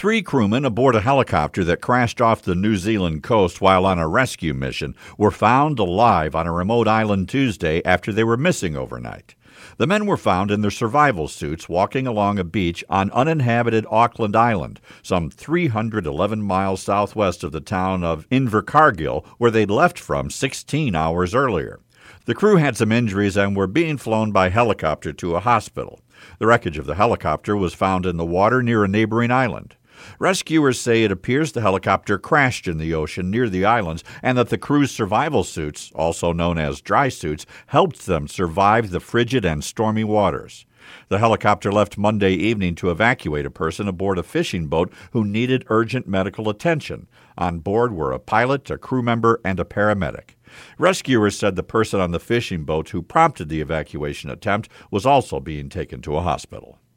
3 crewmen aboard a helicopter that crashed off the New Zealand coast while on a rescue mission were found alive on a remote island Tuesday after they were missing overnight. The men were found in their survival suits walking along a beach on uninhabited Auckland Island, some 311 miles southwest of the town of Invercargill, where they'd left from 16 hours earlier. The crew had some injuries and were being flown by helicopter to a hospital. The wreckage of the helicopter was found in the water near a neighboring island. Rescuers say it appears the helicopter crashed in the ocean near the islands and that the crew's survival suits, also known as dry suits, helped them survive the frigid and stormy waters. The helicopter left Monday evening to evacuate a person aboard a fishing boat who needed urgent medical attention. On board were a pilot, a crew member, and a paramedic. Rescuers said the person on the fishing boat who prompted the evacuation attempt was also being taken to a hospital.